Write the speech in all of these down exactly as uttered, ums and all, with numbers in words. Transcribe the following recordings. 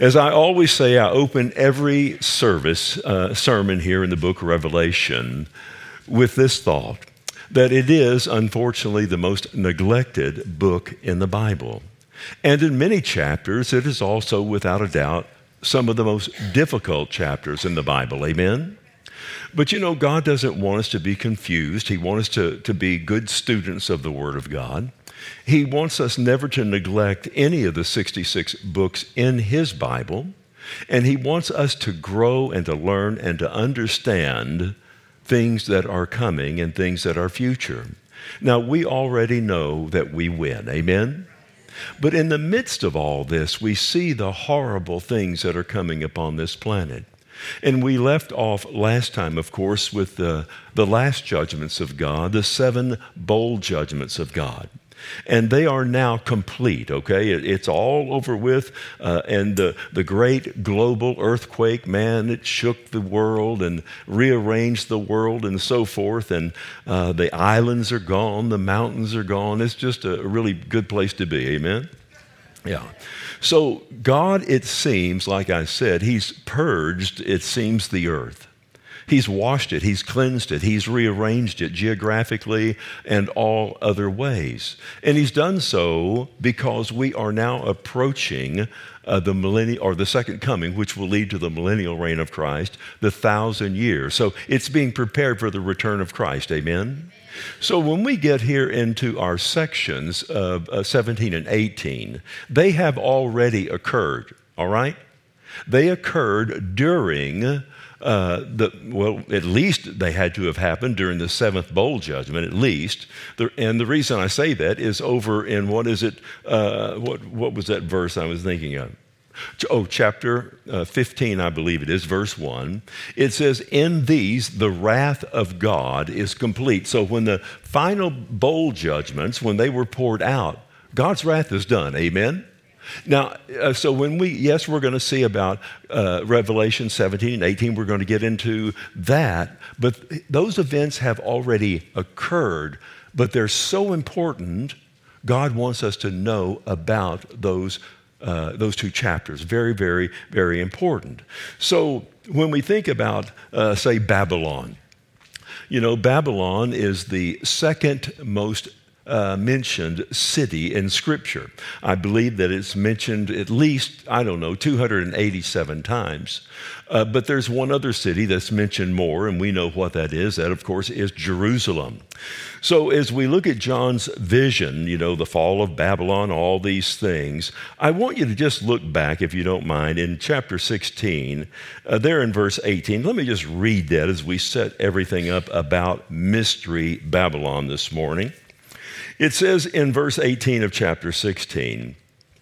As I always say, I open every service, uh, sermon here in the book of Revelation with this thought, that it is, unfortunately, the most neglected book in the Bible. And in many chapters, it is also, without a doubt, some of the most difficult chapters in the Bible. Amen? But you know, God doesn't want us to be confused. He wants us to, to be good students of the Word of God. He wants us never to neglect any of the sixty-six books in His Bible. And He wants us to grow and to learn and to understand things that are coming and things that are future. Now, we already know that we win. Amen? But in the midst of all this, we see the horrible things that are coming upon this planet. And we left off last time, of course, with the, the last judgments of God, the seven bowl judgments of God. And they are now complete, okay? It, it's all over with. Uh, and the, the great global earthquake, man, it shook the world and rearranged the world and so forth. And uh, the islands are gone, the mountains are gone. It's just a really good place to be, amen? Yeah. So God, it seems, like I said, He's purged, it seems, the earth. He's washed it, He's cleansed it, He's rearranged it geographically and all other ways. And He's done so because we are now approaching uh, the millennial, or the second coming, which will lead to the millennial reign of Christ, the thousand years. So it's being prepared for the return of Christ, amen? So when we get here into our sections of uh, seventeen and eighteen, they have already occurred, all right? They occurred during Uh, the, well, at least they had to have happened during the seventh bowl judgment, at least. The, and the reason I say that is over in, what is it, uh, what, what was that verse I was thinking of? Oh, chapter uh, fifteen, I believe it is, verse one. It says, in these the wrath of God is complete. So when the final bowl judgments, when they were poured out, God's wrath is done, amen? Now, uh, so when we, yes, we're going to see about uh, Revelation seventeen and eighteen, we're going to get into that, but those events have already occurred, but they're so important, God wants us to know about those, uh, those two chapters. Very, very, very important. So when we think about, uh, say, Babylon, you know, Babylon is the second most Uh, mentioned city in Scripture. I believe that it's mentioned at least, I don't know, two hundred eighty-seven times. Uh, but there's one other city that's mentioned more, and we know what that is. That, of course, is Jerusalem. So as we look at John's vision, you know, the fall of Babylon, all these things, I want you to just look back, if you don't mind, in chapter sixteen, uh, there in verse eighteen. Let me just read that as we set everything up about Mystery Babylon this morning. It says in verse eighteen of chapter sixteen,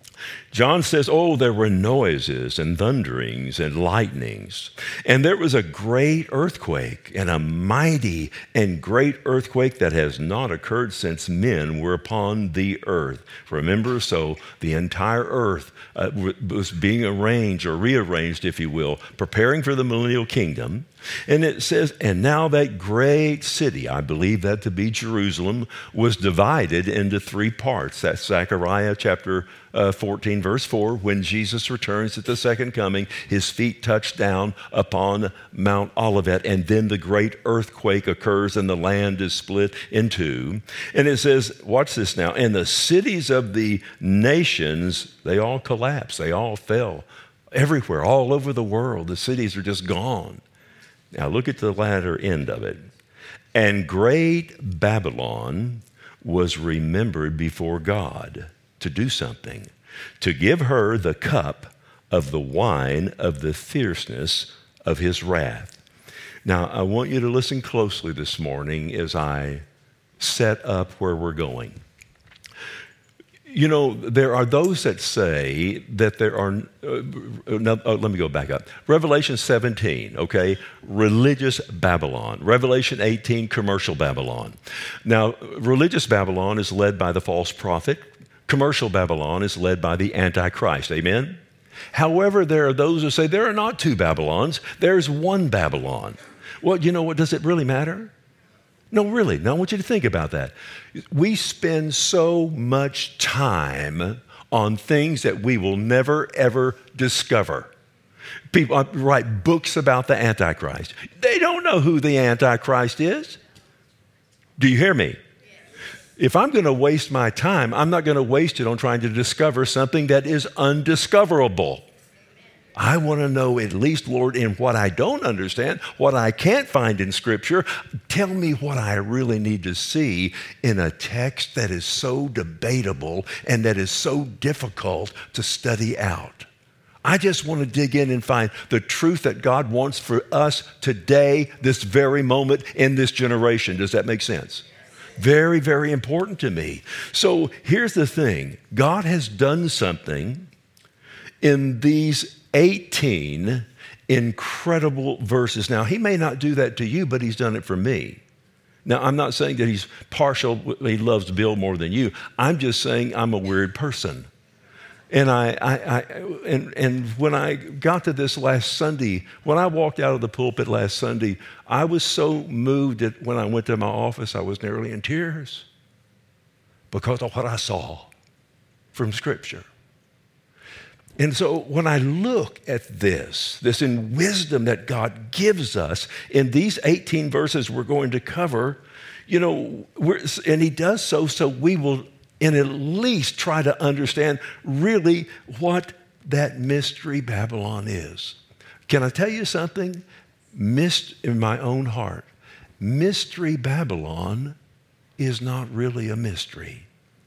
John says, oh, there were noises and thunderings and lightnings, and there was a great earthquake, and a mighty and great earthquake that has not occurred since men were upon the earth. Remember, so the entire earth uh, was being arranged or rearranged, if you will, preparing for the millennial kingdom. And it says, and now that great city, I believe that to be Jerusalem, was divided into three parts. That's Zechariah chapter uh, fourteen, verse four. When Jesus returns at the second coming, his feet touch down upon Mount Olivet, and then the great earthquake occurs and the land is split in two. And it says, watch this now, and the cities of the nations, they all collapsed, they all fell. Everywhere, all over the world, the cities are just gone. Now look at the latter end of it. And great Babylon was remembered before God to do something, to give her the cup of the wine of the fierceness of his wrath. Now I want you to listen closely this morning as I set up where we're going. You know, there are those that say that there are, uh, no, uh, let me go back up. Revelation seventeen, okay, religious Babylon. Revelation eighteen, commercial Babylon. Now, religious Babylon is led by the false prophet. Commercial Babylon is led by the Antichrist, amen? However, there are those who say there are not two Babylons, there's one Babylon. Well, you know what, does it really matter? No, really. Now, I want you to think about that. We spend so much time on things that we will never, ever discover. People write books about the Antichrist. They don't know who the Antichrist is. Do you hear me? If I'm going to waste my time, I'm not going to waste it on trying to discover something that is undiscoverable. I want to know at least, Lord, in what I don't understand, what I can't find in Scripture, tell me what I really need to see in a text that is so debatable and that is so difficult to study out. I just want to dig in and find the truth that God wants for us today, this very moment, in this generation. Does that make sense? Very, very important to me. So here's the thing. God has done something in these eighteen incredible verses. Now, he may not do that to you, but he's done it for me. Now, I'm not saying that he's partial, he loves Bill more than you. I'm just saying I'm a weird person. And I, I, I and, and when I got to this last Sunday, when I walked out of the pulpit last Sunday, I was so moved that when I went to my office, I was nearly in tears because of what I saw from Scripture. And so when I look at this, this in wisdom that God gives us in these eighteen verses we're going to cover, you know, we're, and he does so so we will and at least try to understand really what that mystery Babylon is. Can I tell you something? Mist in my own heart, mystery Babylon is not really a mystery.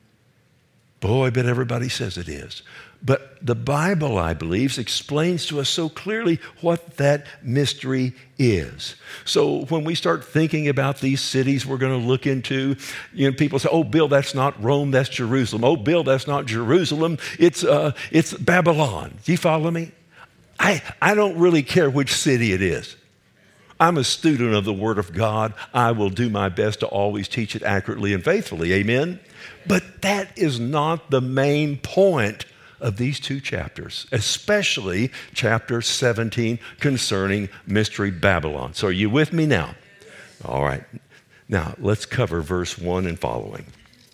Boy, but everybody says it is. But the Bible, I believe, explains to us so clearly what that mystery is. So when we start thinking about these cities we're going to look into, you know, people say, oh, Bill, that's not Rome, that's Jerusalem. Oh, Bill, that's not Jerusalem, it's, uh, it's Babylon. Do you follow me? I, I don't really care which city it is. I'm a student of the Word of God. I will do my best to always teach it accurately and faithfully. Amen? But that is not the main point of these two chapters, especially chapter seventeen concerning Mystery Babylon. So are you with me now? All right. Now let's cover verse one and following.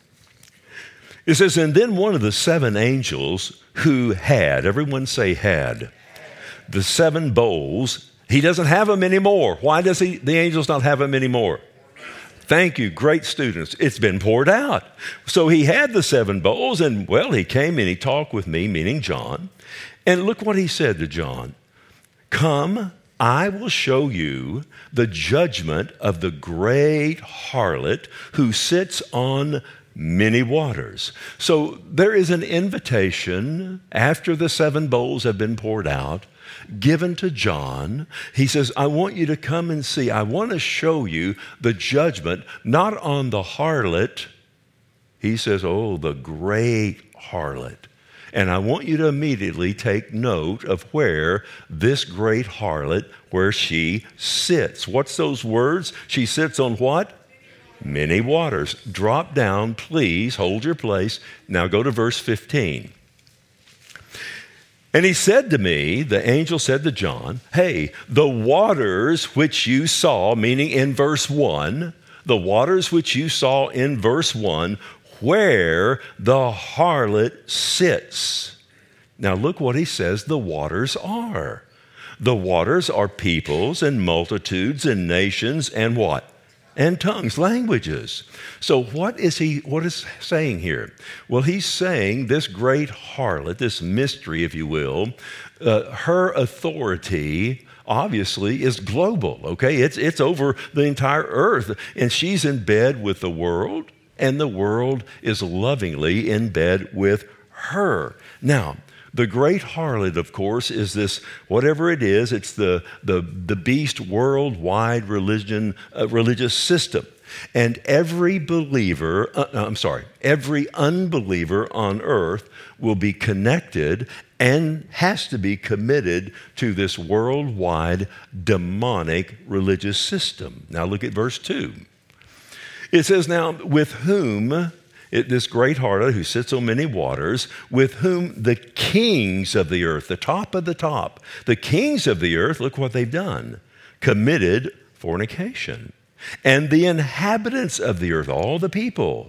It says, and then one of the seven angels who had, everyone say had, the seven bowls, he doesn't have them anymore. Why does he, the angels not have them anymore? Thank you, great students. It's been poured out. So he had the seven bowls, and well, he came and he talked with me, meaning John. And look what he said to John. Come, I will show you the judgment of the great harlot who sits on many waters. So there is an invitation after the seven bowls have been poured out, given to John. He says, I want you to come and see. I want to show you the judgment, not on the harlot. He says, oh, the great harlot. And I want you to immediately take note of where this great harlot, where she sits. What's those words? She sits on what? Many waters. Drop down, please. Hold your place. Now go to verse fifteen. And he said to me, the angel said to John, hey, the waters which you saw, meaning in verse one, the waters which you saw in verse one, where the harlot sits. Now look what he says the waters are. The waters are peoples and multitudes and nations and what? And tongues, languages. So what is he, what is saying here? Well, he's saying this great harlot, this mystery, if you will, uh, her authority obviously is global, okay? It's, it's over the entire earth. And she's in bed with the world, and the world is lovingly in bed with her. Now, the great harlot, of course, is this, whatever it is, it's the, the, the beast worldwide religion, uh, religious system. And every believer, uh, I'm sorry, every unbeliever on earth will be connected and has to be committed to this worldwide demonic religious system. Now look at verse two. It says, now, with whom... It, this great harlot who sits on many waters, with whom the kings of the earth, the top of the top, the kings of the earth, look what they've done, committed fornication. And the inhabitants of the earth, all the people,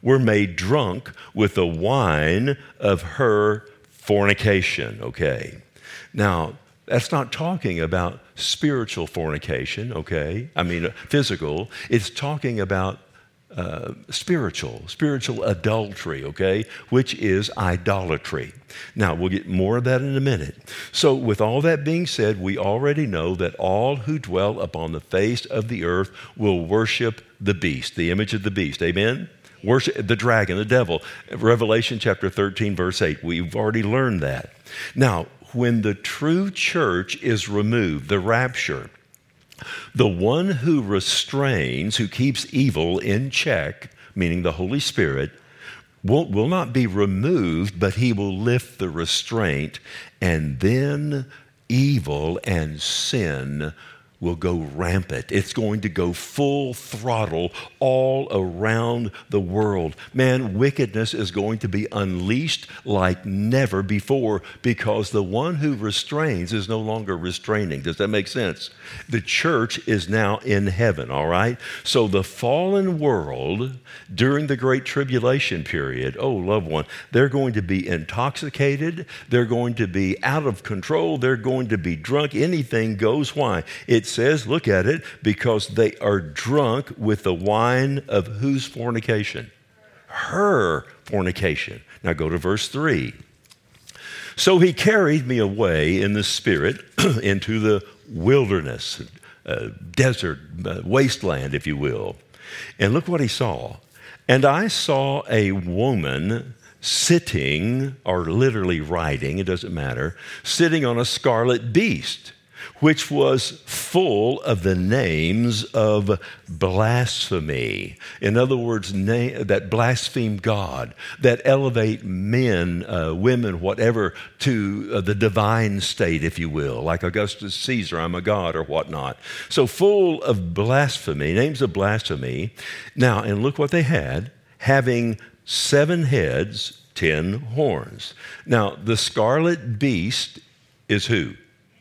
were made drunk with the wine of her fornication. Okay. Now, that's not talking about spiritual fornication, okay? I mean, physical. It's talking about uh, spiritual, spiritual adultery, okay? Which is idolatry. Now, we'll get more of that in a minute. So, with all that being said, we already know that all who dwell upon the face of the earth will worship the beast, the image of the beast. Amen? Worship the dragon, the devil. Revelation chapter thirteen, verse eight. We've already learned that. Now, when the true church is removed, the rapture, the one who restrains, who keeps evil in check, meaning the Holy Spirit, will, will not be removed, but he will lift the restraint, and then evil and sin will go rampant. It's going to go full throttle all around the world. Man, wickedness is going to be unleashed like never before because the one who restrains is no longer restraining. Does that make sense? The church is now in heaven, all right? So the fallen world during the Great Tribulation period, oh, loved one, they're going to be intoxicated. They're going to be out of control. They're going to be drunk. Anything goes. Why? It's says, look at it, because they are drunk with the wine of whose fornication? Her fornication. Now go to verse three. So he carried me away in the spirit into the wilderness, uh, desert, uh, wasteland, if you will. And look what he saw. And I saw a woman sitting, or literally riding, it doesn't matter, sitting on a scarlet beast, which was full of the names of blasphemy. In other words, na- that blaspheme God, that elevate men, uh, women, whatever, to uh, the divine state, if you will, like Augustus Caesar, I'm a god, or whatnot. So full of blasphemy, names of blasphemy. Now, and look what they had, having seven heads, ten horns. Now, the scarlet beast is who?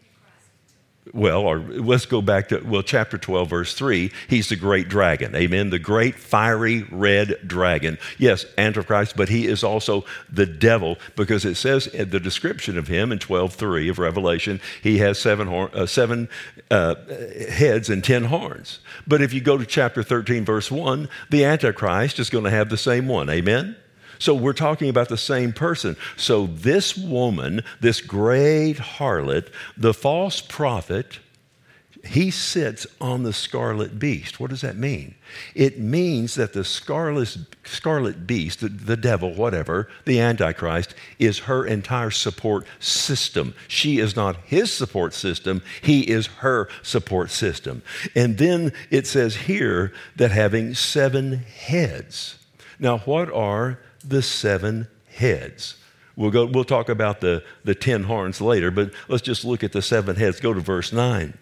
Well, or let's go back to, well, chapter twelve, verse three. He's the great dragon. Amen. The great fiery red dragon. Yes, Antichrist, but he is also the devil, because it says in the description of him in twelve three of Revelation, he has seven, horn, uh, seven uh, heads and ten horns. But if you go to chapter thirteen, verse one, the Antichrist is going to have the same one. Amen. So we're talking about the same person. So this woman, this great harlot, the false prophet, he sits on the scarlet beast. What does that mean? It means that the scarlet, scarlet beast, the, the devil, whatever, the Antichrist, is her entire support system. She is not his support system. He is her support system. And then it says here that having seven heads. Now, what are the seven heads? We'll go, we'll talk about the, the ten horns later, but let's just look at the seven heads. Go to verse nine.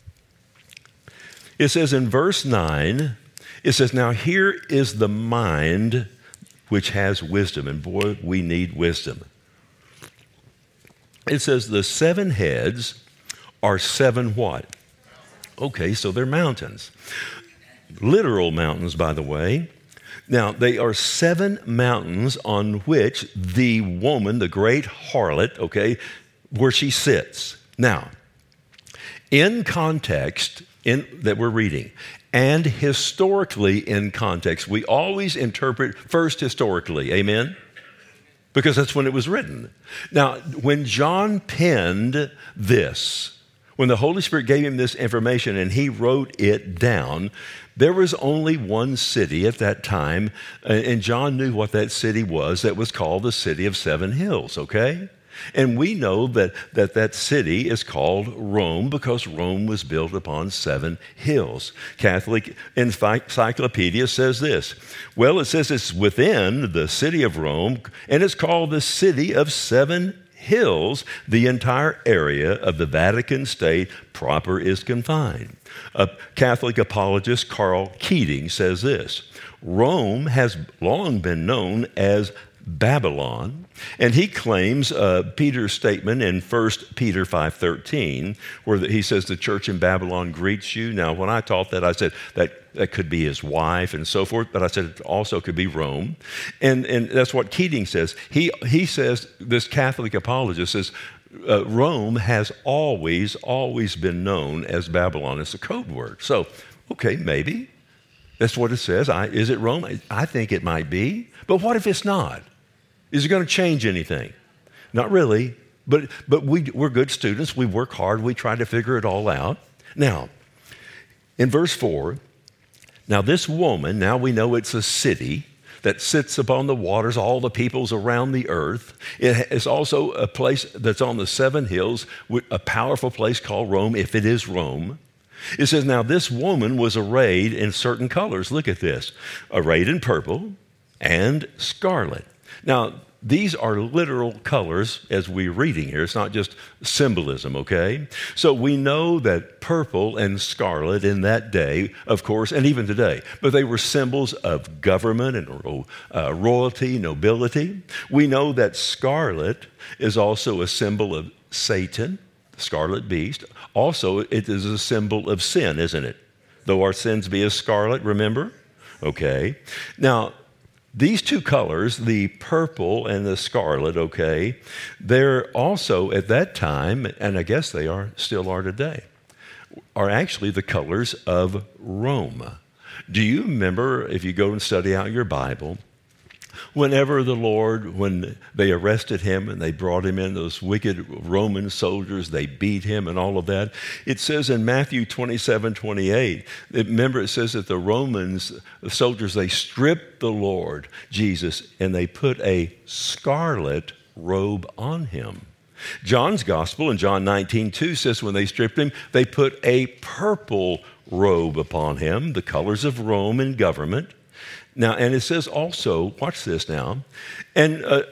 It says in verse nine, it says, now here is the mind which has wisdom. And boy, we need wisdom. It says the seven heads are seven what? Okay, so they're mountains. Literal mountains, by the way. Now, they are seven mountains on which the woman, the great harlot, okay, where she sits. Now, in context in, that we're reading, and historically in context, we always interpret first historically, amen? Because that's when it was written. Now, when John penned this, when the Holy Spirit gave him this information and he wrote it down, there was only one city at that time, and John knew what that city was. That was called the City of Seven Hills, okay? And we know that that, that city is called Rome because Rome was built upon seven hills. Catholic Encyclopedia says this. Well, it says it's within the city of Rome, and it's called the City of Seven Hills. The entire area of the Vatican State proper is confined. A Catholic apologist, Carl Keating, says this: Rome has long been known as Babylon. And he claims uh, Peter's statement in First Peter five thirteen, where the, he says the church in Babylon greets you. Now, when I taught that, I said that that could be his wife and so forth, but I said it also could be Rome. And, and that's what Keating says. He, he says, this Catholic apologist says, uh, Rome has always, always been known as Babylon. It's a code word. So, okay, maybe. That's what it says. I, is it Rome? I, I think it might be. But what if it's not? Is it going to change anything? Not really. But, but we, we're good students. We work hard. We try to figure it all out. Now, in verse four, now this woman, now we know it's a city that sits upon the waters, all the peoples around the earth. It is also a place that's on the seven hills, a powerful place called Rome, if it is Rome. It says, now this woman was arrayed in certain colors. Look at this. Arrayed in purple and scarlet. Now, these are literal colors as we're reading here. It's not just symbolism, okay? So we know that purple and scarlet in that day, of course, and even today, but they were symbols of government and uh, royalty, nobility. We know that scarlet is also a symbol of Satan, the scarlet beast. Also, it is a symbol of sin, isn't it? Though our sins be as scarlet, remember? Okay. Now, these two colors, the purple and the scarlet, okay, they're also at that time, and I guess they are still are today, are actually the colors of Rome. Do you remember, if you go and study out your Bible, whenever the Lord, when they arrested him and they brought him in, those wicked Roman soldiers, they beat him and all of that. It says in Matthew twenty-seven, twenty-eight, remember it says that the Romans, the soldiers, they stripped the Lord Jesus and they put a scarlet robe on him. John's gospel in John nineteen, two says when they stripped him, they put a purple robe upon him, the colors of Rome and government. Now, and it says also, watch this now, and uh,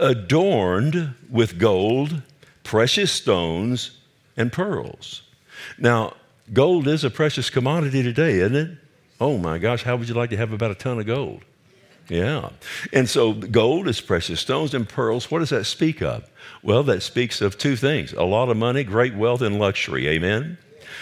adorned with gold, precious stones, and pearls. Now, gold is a precious commodity today, isn't it? Oh my gosh, how would you like to have about a ton of gold? Yeah. And so gold is precious stones and pearls. What does that speak of? Well, that speaks of two things, a lot of money, great wealth, and luxury. Amen?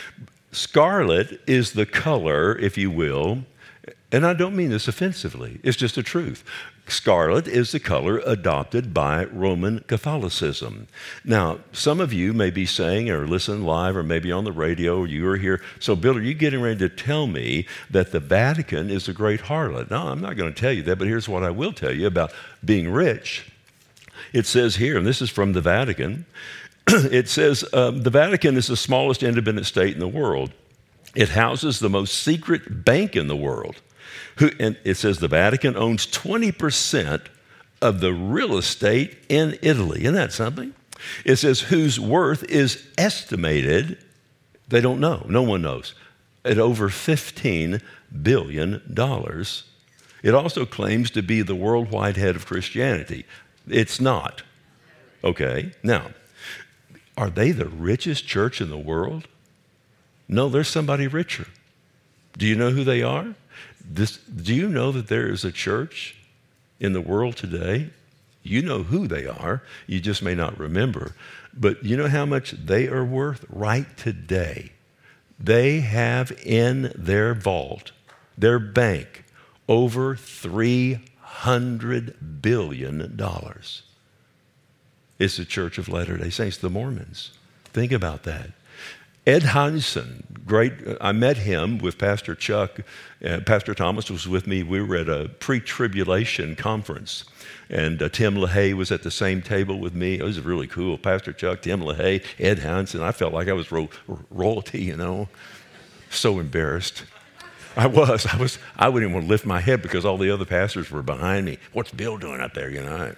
Scarlet is the color, if you will, and I don't mean this offensively. It's just the truth. Scarlet is the color adopted by Roman Catholicism. Now, some of you may be saying, or listen live, or maybe on the radio, or you are here. So, Bill, are you getting ready to tell me that the Vatican is a great harlot? No, I'm not going to tell you that, but here's what I will tell you about being rich. It says here, and this is from the Vatican, it says, um, the Vatican is the smallest independent state in the world. It houses the most secret bank in the world. Who, and it says the Vatican owns twenty percent of the real estate in Italy. Isn't that something? It says whose worth is estimated, they don't know, no one knows, at over fifteen billion dollars. It also claims to be the worldwide head of Christianity. It's not. Okay, now, are they the richest church in the world? No, there's somebody richer. Do you know who they are? This, do you know that there is a church in the world today? You know who they are. You just may not remember. But you know how much they are worth right today? They have in their vault, their bank, over three hundred billion dollars. It's the Church of Latter-day Saints, the Mormons. Think about that. Ed Hindson, great, I met him with Pastor Chuck. Uh, Pastor Thomas was with me. We were at a pre-tribulation conference, and uh, Tim LaHaye was at the same table with me. It was really cool. Pastor Chuck, Tim LaHaye, Ed Hindson. I felt like I was ro- royalty, you know. So embarrassed. I was. I was. I wouldn't even want to lift my head because all the other pastors were behind me. What's Bill doing up there, you know?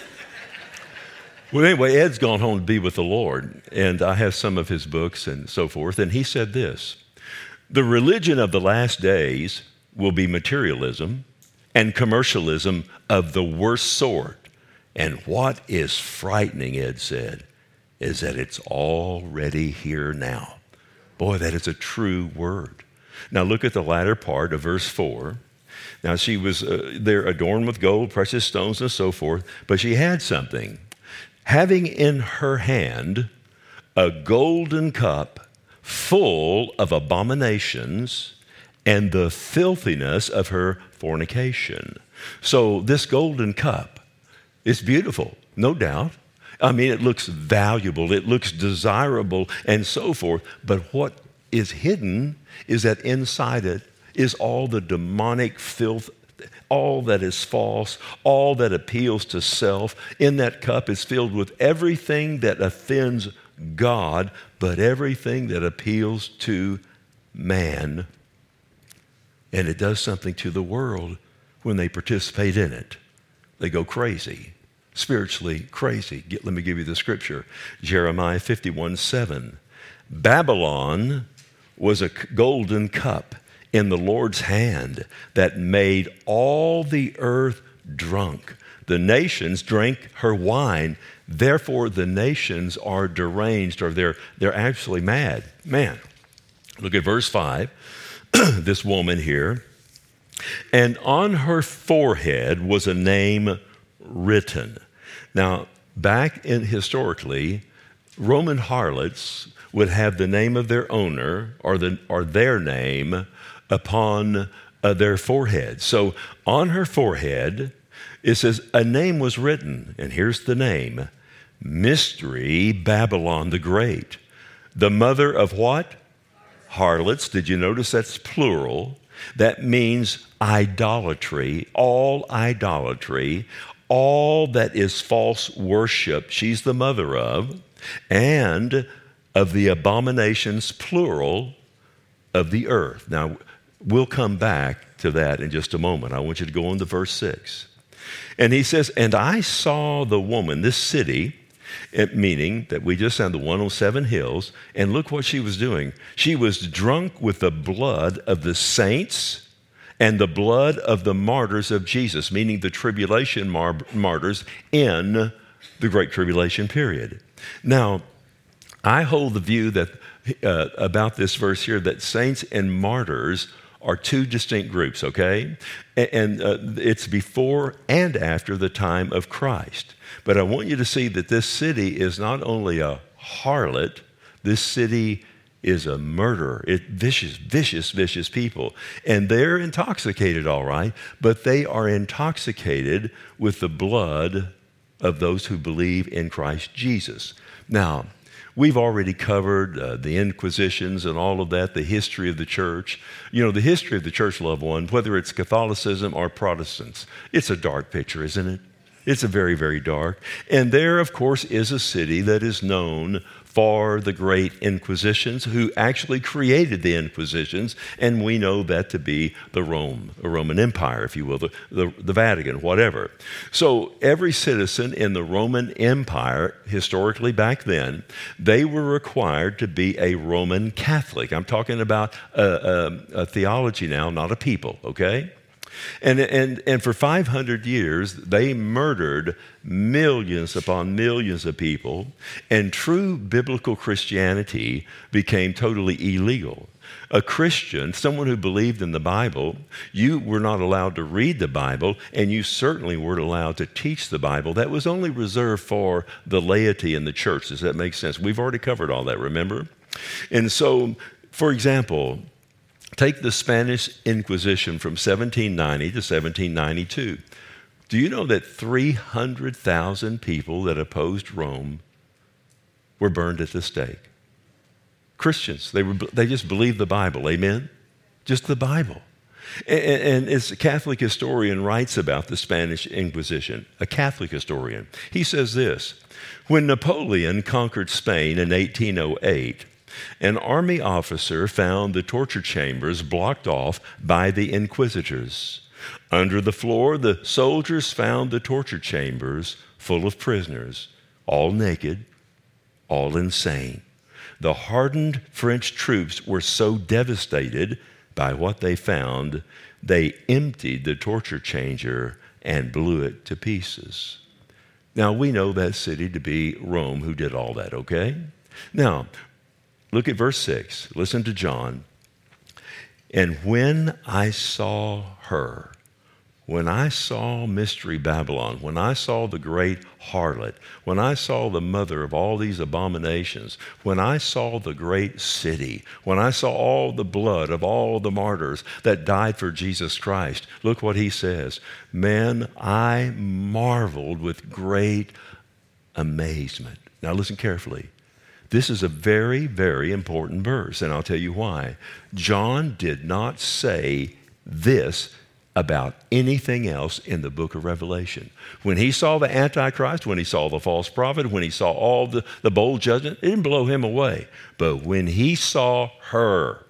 Well, anyway, Ed's gone home to be with the Lord, and I have some of his books and so forth, and he said this, the religion of the last days will be materialism and commercialism of the worst sort. And what is frightening, Ed said, is that it's already here now. Boy, that is a true word. Now look at the latter part of verse four. Now, she was uh, there adorned with gold, precious stones, and so forth, but she had something. Having in her hand a golden cup full of abominations and the filthiness of her fornication. So this golden cup is beautiful, no doubt. I mean, it looks valuable, it looks desirable, and so forth. But what is hidden is that inside it is all the demonic filth, all that is false, all that appeals to self. In that cup is filled with everything that offends God, but everything that appeals to man. And it does something to the world when they participate in it. They go crazy. Spiritually crazy. Get, let me give you the scripture. Jeremiah fifty-one seven. Babylon was a golden cup in the Lord's hand that made all the earth drunk. The nations drank her wine. Therefore, the nations are deranged, or they're, they're actually mad. Man, look at verse five. This woman here. And on her forehead was a name written. Now, back in historically, Roman harlots would have the name of their owner or the or their name upon uh, their forehead. So on her forehead, it says a name was written, and here's the name: Mystery Babylon the Great, the mother of what? Harlots. Did you notice that's plural? That means idolatry, all idolatry, all that is false worship, she's the mother of, and of the abominations, plural, of the earth. Now, we'll come back to that in just a moment. I want you to go on to verse six. And he says, and I saw the woman, this city, it, meaning that we just found the one oh seven hills, and look what she was doing. She was drunk with the blood of the saints and the blood of the martyrs of Jesus, meaning the tribulation mar- martyrs in the Great Tribulation period. Now, I hold the view that uh, about this verse here, that saints and martyrs are two distinct groups, okay? And, and uh, it's before and after the time of Christ. But I want you to see that this city is not only a harlot, this city is a murderer. It vicious, vicious, vicious people. And they're intoxicated, all right, but they are intoxicated with the blood of those who believe in Christ Jesus. Now, we've already covered uh, the Inquisitions and all of that, the history of the church. You know, the history of the church, loved one, whether it's Catholicism or Protestants, it's a dark picture, isn't it? It's a very, very dark. And there, of course, is a city that is known for the great Inquisitions, who actually created the Inquisitions, and we know that to be the Rome, the Roman Empire, if you will, the, the, the Vatican, whatever. So every citizen in the Roman Empire, historically back then, they were required to be a Roman Catholic. I'm talking about a, a, a theology now, not a people, okay? And, and, and for five hundred years, they murdered millions upon millions of people, and true biblical Christianity became totally illegal. A Christian, someone who believed in the Bible, you were not allowed to read the Bible, and you certainly weren't allowed to teach the Bible. That was only reserved for the laity in the church. Does that make sense? We've already covered all that, remember? And so, for example, take the Spanish Inquisition from seventeen ninety to seventeen ninety-two. Do you know that three hundred thousand people that opposed Rome were burned at the stake? Christians, they were, they just believed the Bible, amen? Just the Bible. And, and as a Catholic historian writes about the Spanish Inquisition, a Catholic historian, he says this: when Napoleon conquered Spain in eighteen oh eight, an army officer found the torture chambers blocked off by the inquisitors. Under the floor, the soldiers found the torture chambers full of prisoners, all naked, all insane. The hardened French troops were so devastated by what they found, they emptied the torture chamber and blew it to pieces. Now, we know that city to be Rome, who did all that, okay? Now, look at verse six. Listen to John. And when I saw her, when I saw Mystery Babylon, when I saw the great harlot, when I saw the mother of all these abominations, when I saw the great city, when I saw all the blood of all the martyrs that died for Jesus Christ, look what he says. Man, I marveled with great amazement. Now listen carefully. This is a very, very important verse, and I'll tell you why. John did not say this about anything else in the book of Revelation. When he saw the Antichrist, when he saw the false prophet, when he saw all the, the bold judgment, it didn't blow him away. But when he saw her,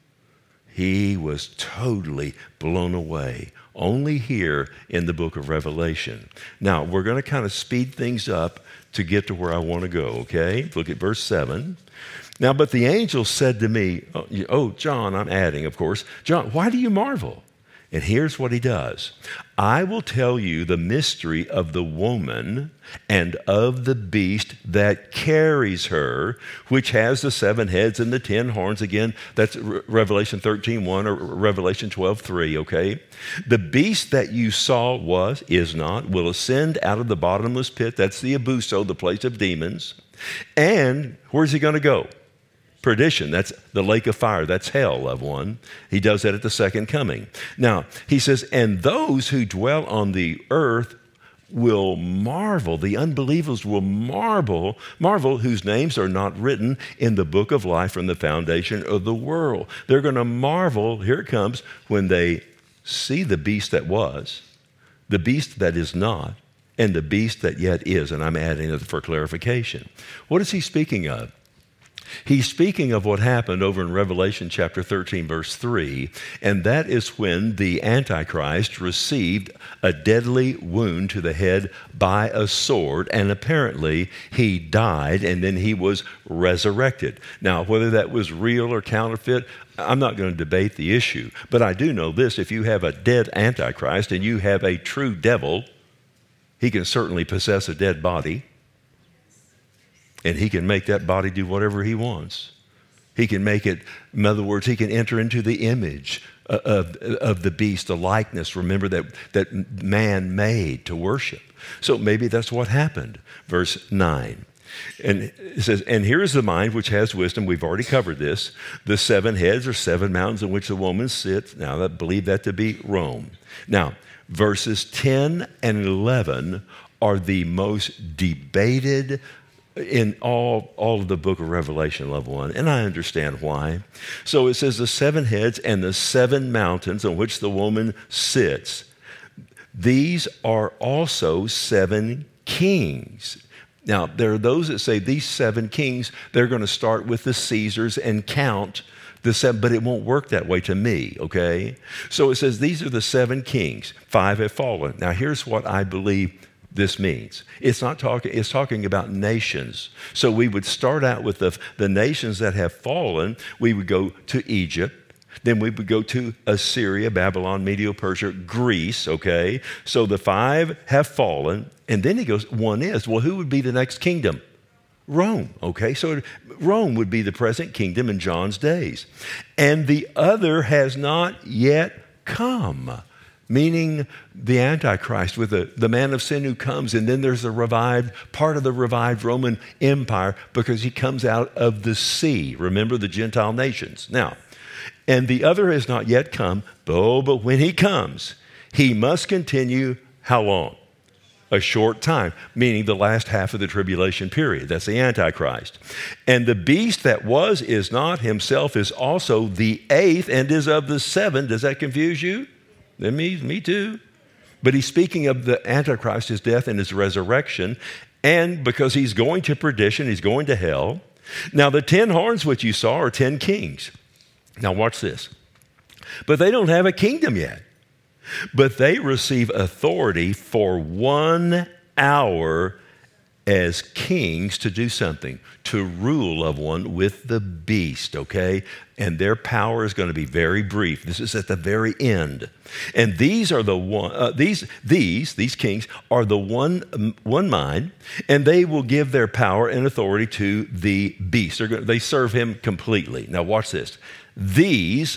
he was totally blown away. Only here in the book of Revelation. Now, we're going to kind of speed things up to get to where I want to go, okay? Look at verse seven. Now, but the angel said to me, oh, oh, John, I'm adding, of course, John, why do you marvel? And here's what he does. I will tell you the mystery of the woman and of the beast that carries her, which has the seven heads and the ten horns. Again, that's Revelation thirteen one or Revelation twelve three, okay? The beast that you saw was, is not, will ascend out of the bottomless pit. That's the abuso, the place of demons. And where's he going to go? Perdition, that's the lake of fire, that's hell, loved one. He does that at the second coming. Now, he says, and those who dwell on the earth will marvel, the unbelievers will marvel, marvel whose names are not written in the book of life from the foundation of the world. They're going to marvel, here it comes, when they see the beast that was, the beast that is not, and the beast that yet is, and I'm adding it for clarification. What is he speaking of? He's speaking of what happened over in Revelation chapter thirteen, verse three, and that is when the Antichrist received a deadly wound to the head by a sword, and apparently he died, and then he was resurrected. Now, whether that was real or counterfeit, I'm not going to debate the issue, but I do know this. If you have a dead Antichrist and you have a true devil, he can certainly possess a dead body. And he can make that body do whatever he wants. He can make it, in other words, he can enter into the image of, of the beast, the likeness, remember, that, that man made to worship. So maybe that's what happened. Verse nine. And it says, and here is the mind which has wisdom. We've already covered this. The seven heads are seven mountains in which the woman sits. Now, I believe that to be Rome. Now, verses ten and eleven are the most debated in all, all of the book of Revelation, loved one, and I understand why. So it says the seven heads and the seven mountains on which the woman sits. These are also seven kings. Now, there are those that say these seven kings, they're going to start with the Caesars and count the seven, but it won't work that way to me, okay? So it says these are the seven kings. Five have fallen. Now, here's what I believe this means. It's not talking, it's talking about nations. So we would start out with the, the nations that have fallen. We would go to Egypt. Then we would go to Assyria, Babylon, Medo-Persia, Greece, okay? So the five have fallen. And then he goes, one is. Well, who would be the next kingdom? Rome, okay? So Rome would be the present kingdom in John's days. And the other has not yet come. Meaning the Antichrist with the, the man of sin who comes, and then there's the revived, part of the revived Roman Empire because he comes out of the sea. Remember the Gentile nations. Now, and the other has not yet come, oh, but when he comes, he must continue how long? A short time, meaning the last half of the tribulation period. That's the Antichrist. And the beast that was, is not, himself is also the eighth and is of the seven. Does that confuse you? Then me, me too. But he's speaking of the Antichrist, his death and his resurrection, and because he's going to perdition, he's going to hell. Now, the ten horns which you saw are ten kings. Now, watch this. But they don't have a kingdom yet. But they receive authority for one hour as kings to do something, to rule of one with the beast, okay? And their power is going to be very brief. This is at the very end. And these are the one, uh, these, these, these kings are the one, one mind, and they will give their power and authority to the beast. They're going, they serve him completely. Now watch this. These,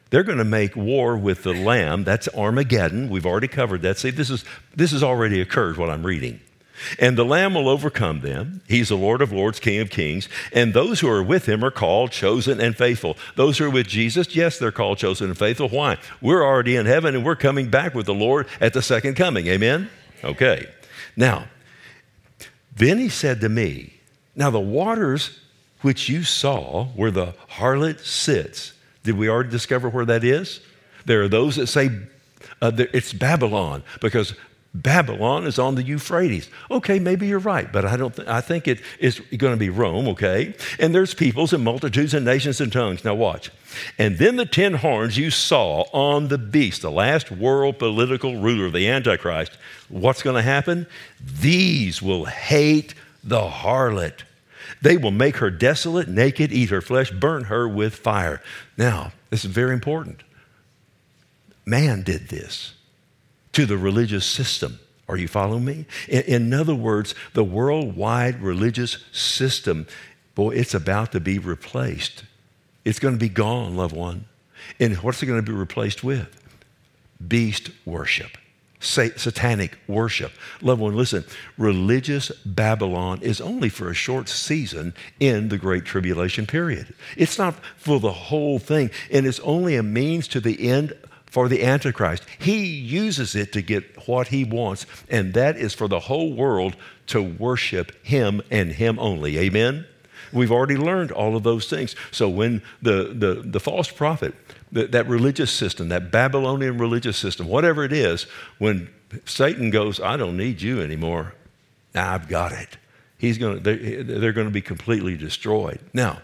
They're going to make war with the Lamb. That's Armageddon. We've already covered that. See, this is this has already occurred, what I'm reading. And the Lamb will overcome them. He's the Lord of lords, King of kings. And those who are with him are called, chosen, and faithful. Those who are with Jesus, yes, they're called, chosen, and faithful. Why? We're already in heaven, and we're coming back with the Lord at the second coming. Amen? Okay. Now, then he said to me, now the waters which you saw where the harlot sits, did we already discover where that is? There are those that say uh, it's Babylon, because Babylon is on the Euphrates. Okay, maybe you're right, but I don't. Th- I think it is going to be Rome. Okay, and there's peoples and multitudes and nations and tongues. Now watch. And then the ten horns you saw on the beast, the last world political ruler, the Antichrist. What's going to happen? These will hate the harlot. They will make her desolate, naked, eat her flesh, burn her with fire. Now, this is very important. Man did this to the religious system. Are you following me? In, in other words, the worldwide religious system, boy, it's about to be replaced. It's going to be gone, loved one. And what's it going to be replaced with? Beast worship. Satanic worship. Loved one, listen, religious Babylon is only for a short season in the Great Tribulation period. It's not for the whole thing, and it's only a means to the end for the Antichrist. He uses it to get what he wants, and that is for the whole world to worship him and him only. Amen? We've already learned all of those things. So when the, the, the false prophet, the, that religious system, that Babylonian religious system, whatever it is, when Satan goes, I don't need you anymore, I've got it. He's going to, they're, they're going to be completely destroyed. Now,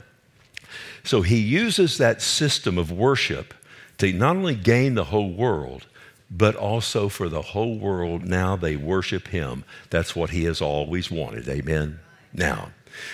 so he uses that system of worship to not only gain the whole world, but also for the whole world, now they worship him. That's what he has always wanted. Amen? Now,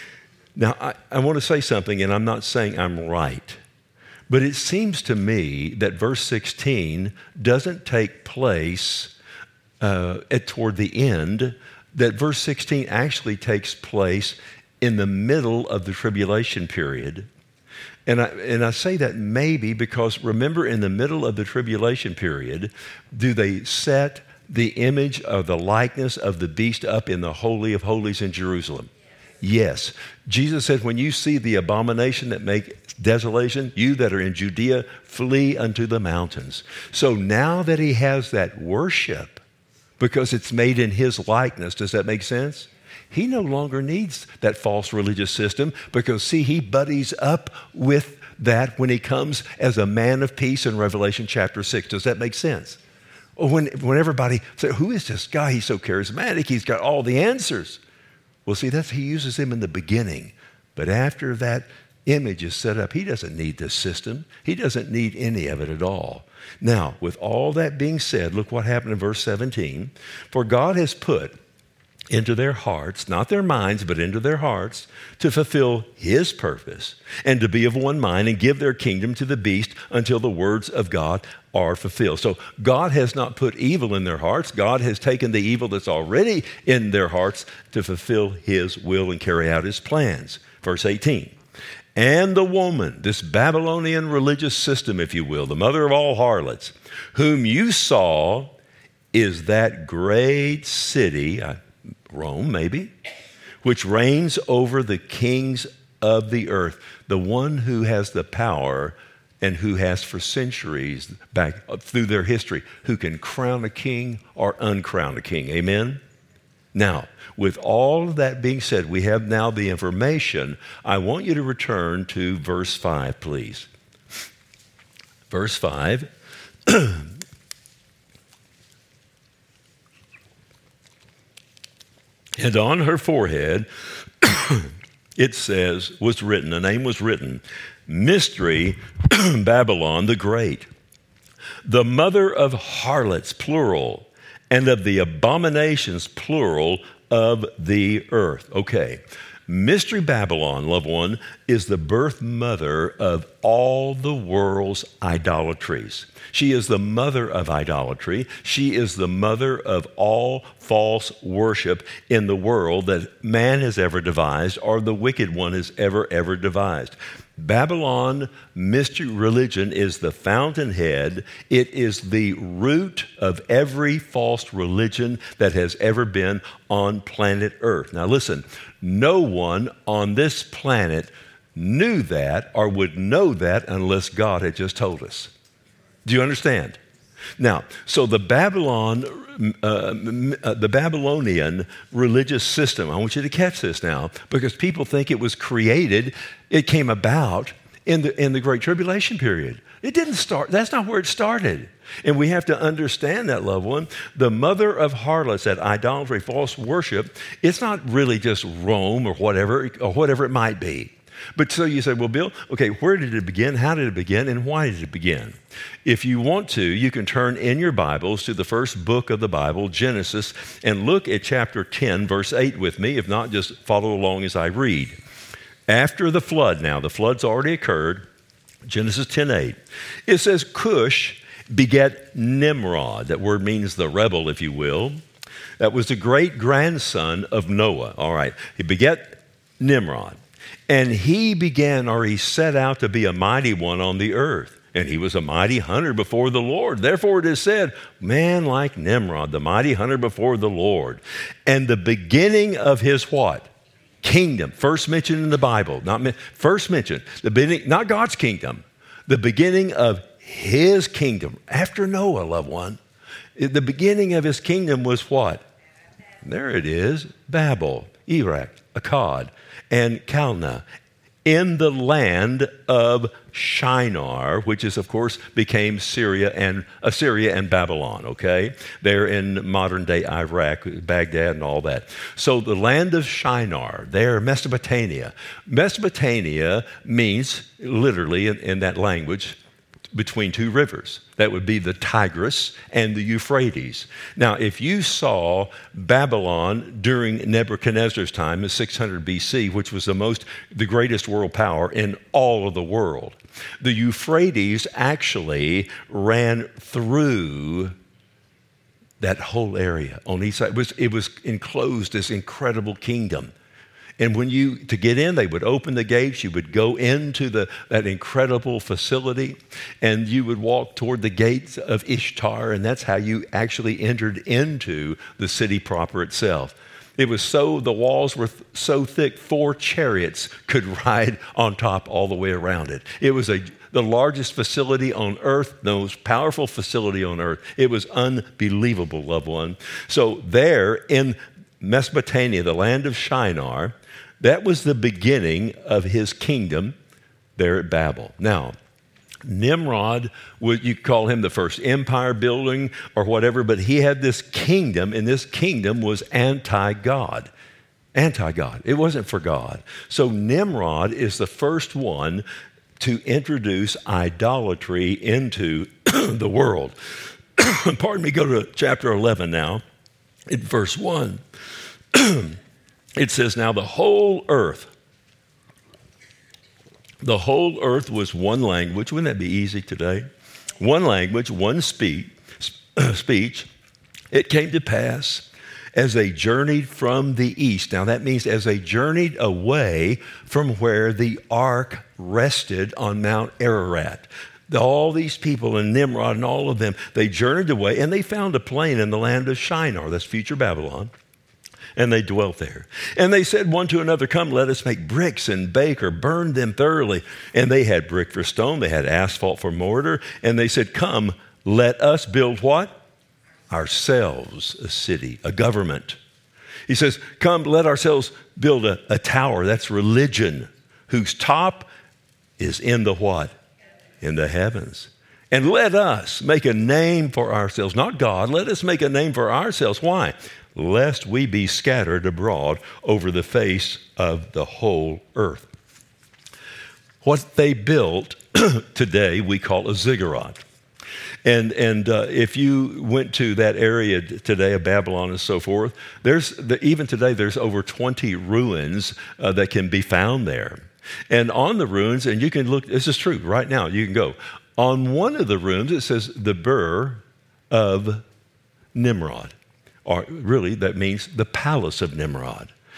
now I, I want to say something, and I'm not saying I'm right, but it seems to me that verse sixteen doesn't take place uh, at, toward the end, that verse sixteen actually takes place in the middle of the tribulation period. And I, and I say that maybe because, remember, in the middle of the tribulation period, do they set the image of the likeness of the beast up in the Holy of Holies in Jerusalem? Yes. Jesus said, when you see the abomination that makes desolation, you that are in Judea, flee unto the mountains. So now that he has that worship, because it's made in his likeness, does that make sense? He no longer needs that false religious system because, see, he buddies up with that when he comes as a man of peace in Revelation chapter six. Does that make sense? Or when, when everybody says, who is this guy? He's so charismatic. He's got all the answers. Well, see, that's he uses him in the beginning. But after that image is set up, he doesn't need this system. He doesn't need any of it at all. Now, with all that being said, look what happened in verse seventeen. For God has put into their hearts, not their minds, but into their hearts, to fulfill his purpose and to be of one mind and give their kingdom to the beast until the words of God are fulfilled. So God has not put evil in their hearts. God has taken the evil that's already in their hearts to fulfill his will and carry out his plans. Verse eighteen. And the woman, this Babylonian religious system, if you will, the mother of all harlots, whom you saw is that great city, Rome maybe, which reigns over the kings of the earth, the one who has the power and who has for centuries back through their history, who can crown a king or uncrown a king. Amen? Now, with all of that being said, we have now the information. I want you to return to verse five, please. Verse five. And on her forehead, it says, was written, a name was written, Mystery, Babylon the Great, the mother of harlots, plural, and of the abominations, plural, of the earth. Okay. Mystery Babylon, loved one, is the birth mother of all the world's idolatries. She is the mother of idolatry. She is the mother of all false worship in the world that man has ever devised or the wicked one has ever, ever devised. Babylon mystery religion is the fountainhead. It is the root of every false religion that has ever been on planet Earth. Now listen, no one on this planet knew that or would know that unless God had just told us. Do you understand? Now, so the Babylon, uh, the Babylonian religious system, I want you to catch this now, because people think it was created, it came about in the in the Great Tribulation period. It didn't start, that's not where it started. And we have to understand that, loved one. The mother of harlots, that idolatry, false worship, it's not really just Rome or whatever, or whatever it might be. But so you say, well, Bill, okay, where did it begin? How did it begin? And why did it begin? If you want to, you can turn in your Bibles to the first book of the Bible, Genesis, and look at chapter ten, verse eight with me. If not, just follow along as I read. After the flood now, the flood's already occurred, Genesis ten eight. It says, Cush begat Nimrod. That word means the rebel, if you will. That was the great-grandson of Noah. All right, he begat Nimrod. And he began, or he set out to be a mighty one on the earth. And he was a mighty hunter before the Lord. Therefore it is said, man like Nimrod, the mighty hunter before the Lord. And the beginning of his what? Kingdom. First mentioned in the Bible. Not first mentioned. The beginning, not God's kingdom. The beginning of his kingdom. After Noah, loved one. The beginning of his kingdom was what? There it is. Babel, Erech, Akkad, and Calneh, in the land of Shinar, which is, of course, became Syria and Assyria and Babylon, okay? They're in modern-day Iraq, Baghdad and all that. So the land of Shinar, there, Mesopotamia. Mesopotamia means, literally in, in that language, between two rivers. That would be the Tigris and the Euphrates. Now, if you saw Babylon during Nebuchadnezzar's time in six hundred B C, which was the most, the greatest world power in all of the world, the Euphrates actually ran through that whole area on each side. It was, it was enclosed, this incredible kingdom. And when you, to get in, they would open the gates, you would go into the, that incredible facility, and you would walk toward the gates of Ishtar, and that's how you actually entered into the city proper itself. It was so, the walls were th- so thick, four chariots could ride on top all the way around it. It was a, the largest facility on earth, the most powerful facility on earth. It was unbelievable, loved one. So there in Mesopotamia, the land of Shinar, that was the beginning of his kingdom there at Babel. Now, Nimrod, you call him the first empire building or whatever, but he had this kingdom, and this kingdom was anti-God. Anti-God. It wasn't for God. So Nimrod is the first one to introduce idolatry into the world. Pardon me, go to chapter eleven now, in verse one. It says, now the whole earth, the whole earth was one language. Wouldn't that be easy today? One language, one speech. speech. It came to pass as they journeyed from the east. Now that means as they journeyed away from where the ark rested on Mount Ararat. All these people and Nimrod and all of them, they journeyed away and they found a plain in the land of Shinar, that's future Babylon. And they dwelt there. And they said one to another, come, let us make bricks and bake or burn them thoroughly. And they had brick for stone, they had asphalt for mortar. And they said, come, let us build what? Ourselves a city, a government. He says, come, let ourselves build a, a tower. That's religion, whose top is in the what? In the heavens. And let us make a name for ourselves, not God. Let us make a name for ourselves. Why? Lest we be scattered abroad over the face of the whole earth. What they built today we call a ziggurat. And and uh, if you went to that area today of Babylon and so forth, there's the, even today there's over twenty ruins uh, that can be found there. And on the ruins, and you can look, this is true, right now, you can go. On one of the rooms, it says the Bur of Nimrod. Or really, that means the palace of Nimrod.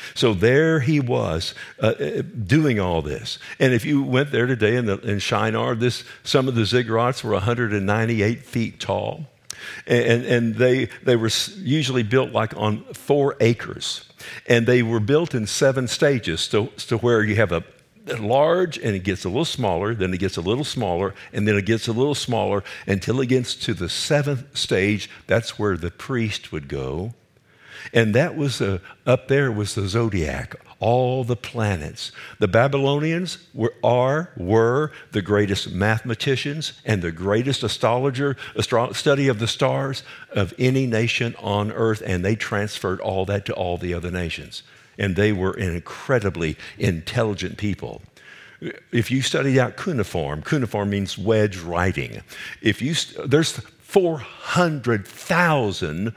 So there he was uh, doing all this. And if you went there today in, the, in Shinar, this, some of the ziggurats were one hundred ninety-eight feet tall. And, and they, they were usually built like on four acres. And they were built in seven stages to, to where you have a large and it gets a little smaller, then it gets a little smaller, and then it gets a little smaller until it gets to the seventh stage. That's where the priest would go. And that was, uh, up there was the zodiac, all the planets. The Babylonians were, are, were the greatest mathematicians and the greatest astrologer, astro- study of the stars of any nation on earth, and they transferred all that to all the other nations. And they were incredibly intelligent people. If you studied out cuneiform, cuneiform means wedge writing. If you, there's four hundred thousand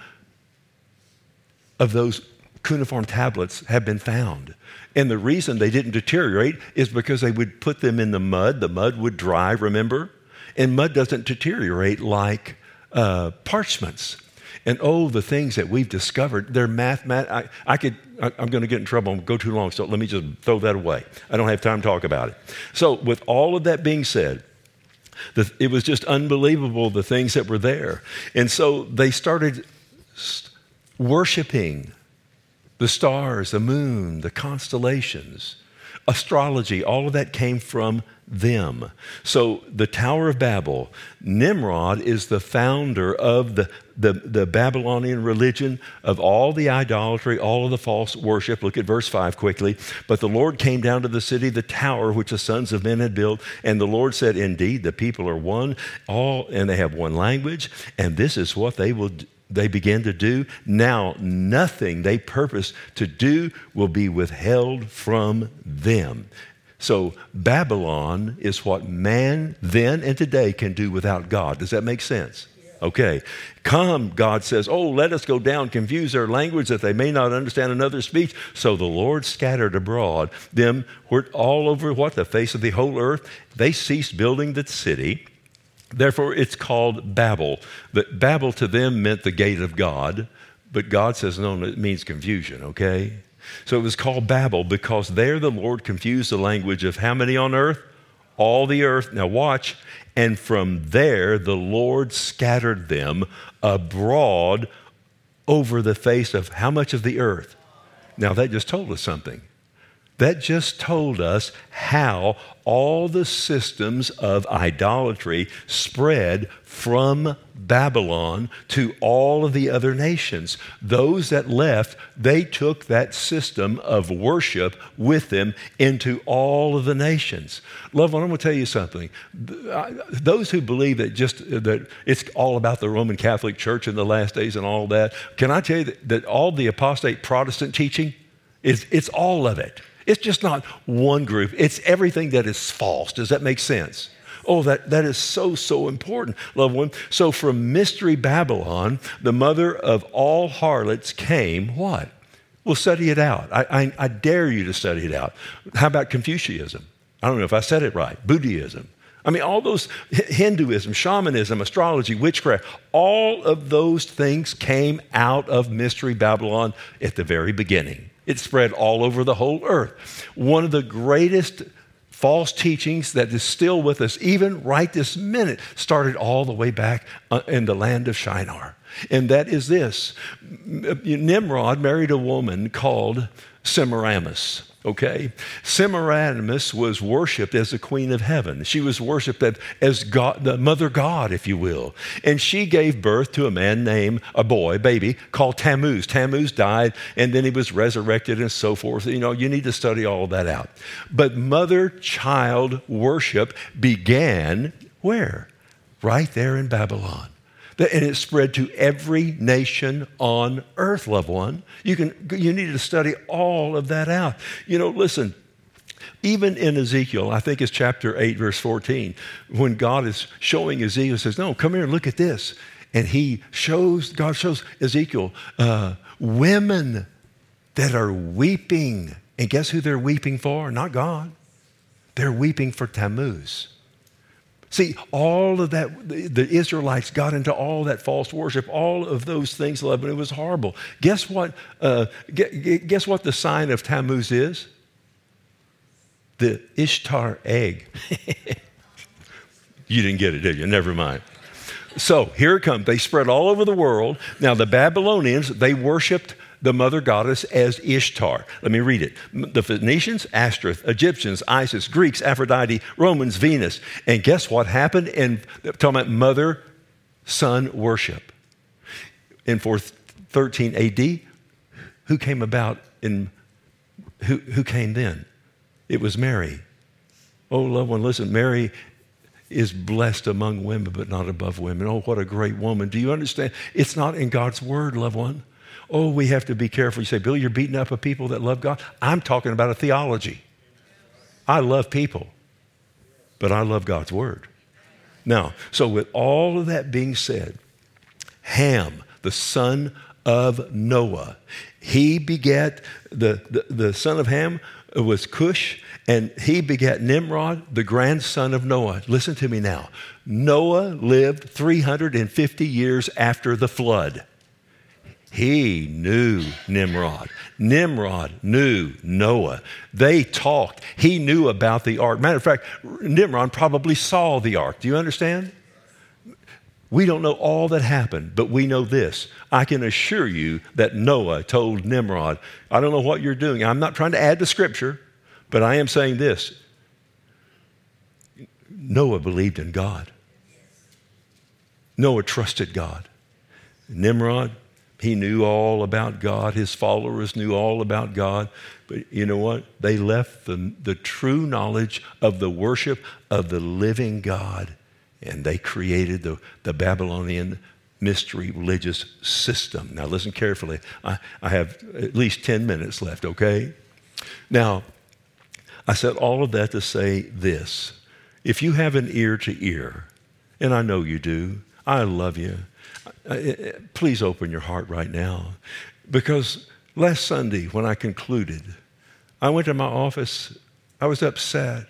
of those cuneiform tablets have been found. And the reason they didn't deteriorate is because they would put them in the mud. The mud would dry, remember? And mud doesn't deteriorate like uh, parchments. And oh, the things that we've discovered, they're mathemat. I, I could, I, I'm going to get in trouble and go too long, so let me just throw that away. I don't have time to talk about it. So with all of that being said, the, it was just unbelievable, the things that were there. And so they started st- worshiping the stars, the moon, the constellations, astrology, all of that came from them. So the Tower of Babel, Nimrod is the founder of the, the, the Babylonian religion, of all the idolatry, all of the false worship. Look at verse five quickly. But the Lord came down to the city, the tower which the sons of men had built, and the Lord said, indeed, the people are one, all, and they have one language, and this is what they will do. They begin to do. Now, nothing they purpose to do will be withheld from them. So Babylon is what man then and today can do without God. Does that make sense? Okay. Come, God says, oh, let us go down, confuse their language that they may not understand another speech. So the Lord scattered abroad them all over what? The face of the whole earth. They ceased building the city. Therefore, it's called Babel. But Babel to them meant the gate of God, but God says, no, it means confusion, okay? So it was called Babel because there the Lord confused the language of how many on earth? All the earth. Now watch. And from there the Lord scattered them abroad over the face of how much of the earth? Now that just told us something. That just told us how all the systems of idolatry spread from Babylon to all of the other nations. Those that left, they took that system of worship with them into all of the nations. Loved one, I'm going to tell you something. Those who believe that just that it's all about the Roman Catholic Church in the last days and all that, can I tell you that, that all the apostate Protestant teaching, is it's all of it. It's just not one group. It's everything that is false. Does that make sense? Oh, that, that is so, so important, loved one. So from Mystery Babylon, the mother of all harlots came, what? We'll study it out. I, I, I dare you to study it out. How about Confucianism? I don't know if I said it right. Buddhism. I mean, all those, Hinduism, shamanism, astrology, witchcraft, all of those things came out of Mystery Babylon at the very beginning. It spread all over the whole earth. One of the greatest false teachings that is still with us, even right this minute, started all the way back in the land of Shinar. And that is this. Nimrod married a woman called Semiramis. Okay? Semiramis was worshipped as the queen of heaven. She was worshipped as God, the mother God, if you will. And she gave birth to a man named, a boy, baby, called Tammuz. Tammuz died, and then he was resurrected and so forth. You know, you need to study all of that out. But mother-child worship began where? Right there in Babylon. And it spread to every nation on earth, loved one. You can, you need to study all of that out. You know, listen, even in Ezekiel, I think it's chapter eight, verse fourteen, when God is showing Ezekiel, says, no, come here and look at this. And he shows, God shows Ezekiel, uh, women that are weeping. And guess who they're weeping for? Not God. They're weeping for Tammuz. See, all of that, the, the Israelites got into all that false worship, all of those things, and it was horrible. Guess what? Uh, guess what the sign of Tammuz is? The Ishtar egg. You didn't get it, did you? Never mind. So here it comes. They spread all over the world. Now the Babylonians, they worshipped the mother goddess as Ishtar. Let me read it. The Phoenicians, Ashtoreth. Egyptians, Isis. Greeks, Aphrodite. Romans, Venus. And guess what happened in talking about mother-son worship? In four thirteen A D, who came about in, who, who came then? It was Mary. Oh, loved one, listen, Mary is blessed among women, but not above women. Oh, what a great woman. Do you understand? It's not in God's word, loved one. Oh, we have to be careful. You say, Bill, you're beating up a people that love God. I'm talking about a theology. I love people, but I love God's word. Now, so with all of that being said, Ham, the son of Noah, he begat, the, the, the son of Ham was Cush, and he begat Nimrod, the grandson of Noah. Listen to me now. Noah lived three hundred fifty years after the flood. He knew Nimrod. Nimrod knew Noah. They talked. He knew about the ark. Matter of fact, Nimrod probably saw the ark. Do you understand? We don't know all that happened, but we know this. I can assure you that Noah told Nimrod, I don't know what you're doing. I'm not trying to add to Scripture, but I am saying this. Noah believed in God. Noah trusted God. Nimrod, he knew all about God. His followers knew all about God. But you know what? They left the, the true knowledge of the worship of the living God, and they created the, the Babylonian mystery religious system. Now listen carefully. I, I have at least ten minutes left, okay? Now, I said all of that to say this. If you have an ear to ear, and I know you do, I love you. Please open your heart right now. Because last Sunday when I concluded, I went to my office, I was upset.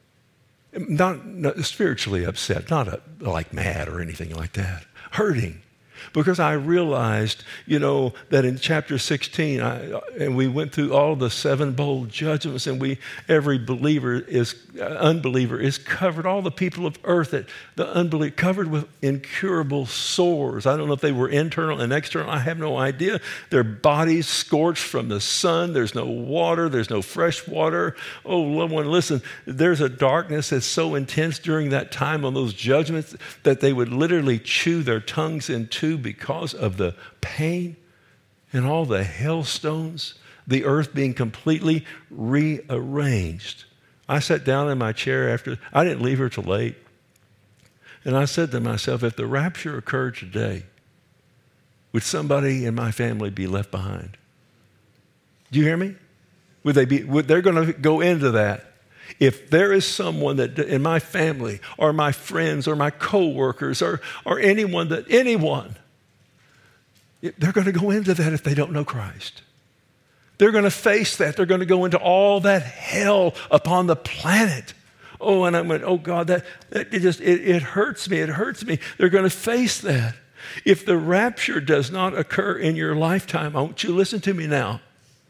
Not, not spiritually upset, not a, like mad or anything like that. Hurting. Because I realized, you know, that in chapter sixteen, I, and we went through all the seven bold judgments, and we, every believer is, uh, unbeliever is covered, all the people of earth, that the unbeliever, covered with incurable sores. I don't know if they were internal and external. I have no idea. Their bodies scorched from the sun. There's no water. There's no fresh water. Oh, loved one, listen, there's a darkness that's so intense during that time on those judgments that they would literally chew their tongues in two because of the pain and all the hailstones, the earth being completely rearranged. I sat down in my chair after, I didn't leave here till late. And I said to myself, if the rapture occurred today, would somebody in my family be left behind? Do you hear me? Would they be, would, they're going to go into that. If there is someone that in my family or my friends or my coworkers or, or anyone that, anyone, they're going to go into that if they don't know Christ. They're going to face that. They're going to go into all that hell upon the planet. Oh, and I went, oh God, that, that it just, it, it hurts me. It hurts me. They're going to face that. If the rapture does not occur in your lifetime, I want you to listen to me now.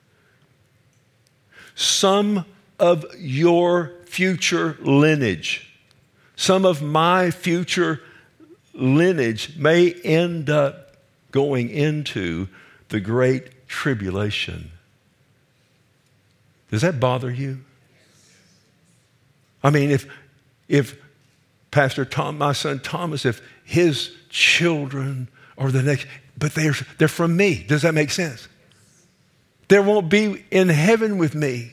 Some of your future lineage, some of my future lineage may end up going into the great tribulation. Does that bother you? I mean, if if Pastor Tom, my son Thomas, if his children are the next, but they're they're from me. Does that make sense? There won't be in heaven with me.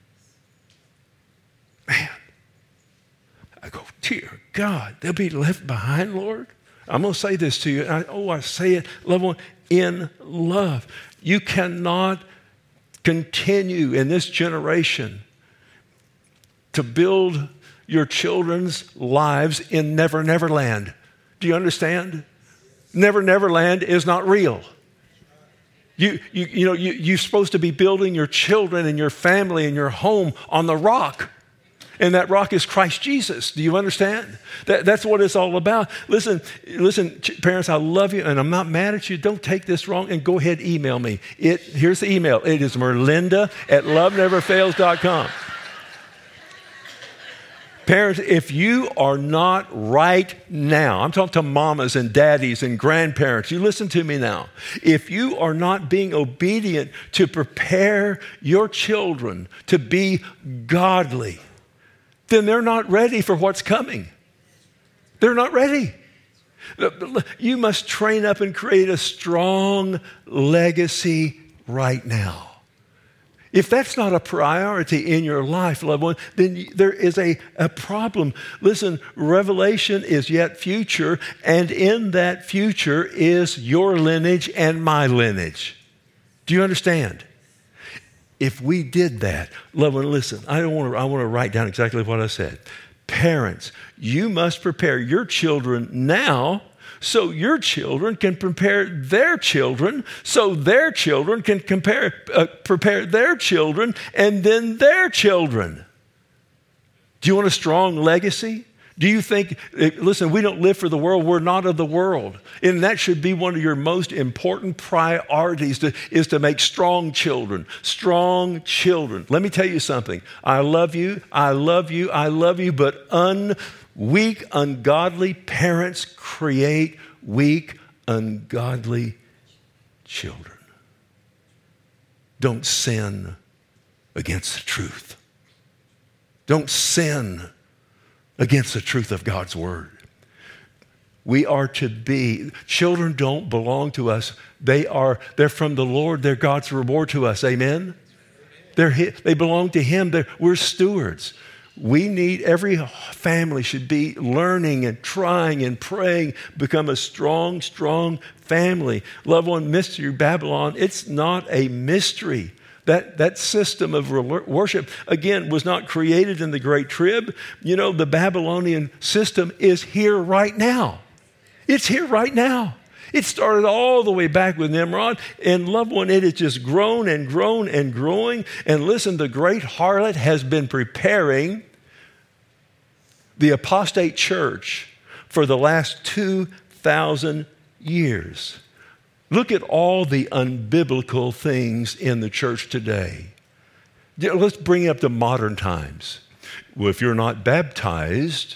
Man, I go, dear God, they'll be left behind, Lord. I'm going to say this to you. I, oh, I say it, loved one, in love. You cannot continue in this generation to build your children's lives in Never Never Land. Do you understand? Never Never Land is not real. You, you, you know, you, you're supposed to be building your children and your family and your home on the rock. And that rock is Christ Jesus. Do you understand? That, that's what it's all about. Listen, listen, parents, I love you and I'm not mad at you. Don't take this wrong and go ahead, email me. It, here's the email. It is merlinda at love never fails dot com. Parents, if you are not right now, I'm talking to mamas and daddies and grandparents, you listen to me now. If you are not being obedient to prepare your children to be godly, then they're not ready for what's coming. They're not ready. You must train up and create a strong legacy right now. If that's not a priority in your life, loved one, then there is a, a problem. Listen, revelation is yet future, and in that future is your lineage and my lineage. Do you understand? If we did that, loved one, listen, I don't want to, I want to write down exactly what I said. Parents, you must prepare your children now so your children can prepare their children, so their children can compare, uh, prepare their children, and then their children. Do you want a strong legacy? Do you think, listen, we don't live for the world, we're not of the world. And that should be one of your most important priorities to, is to make strong children, strong children. Let me tell you something. I love you, I love you, I love you, but un Weak, ungodly parents create weak, ungodly children. Don't sin against the truth. Don't sin against the truth of God's word. We are to be, children don't belong to us. They are, they're from the Lord. They're God's reward to us. Amen? They're, they belong to Him. They're, we're stewards. We need, every family should be learning and trying and praying, become a strong, strong family. Loved one, Mystery Babylon, it's not a mystery. That, that system of worship, again, was not created in the Great Trib. You know, the Babylonian system is here right now. It's here right now. It started all the way back with Nimrod, and loved one, it has just grown and grown and growing. And listen, the great harlot has been preparing the apostate church for the last two thousand years. Look at all the unbiblical things in the church today. Let's bring it up to modern times. Well, if you're not baptized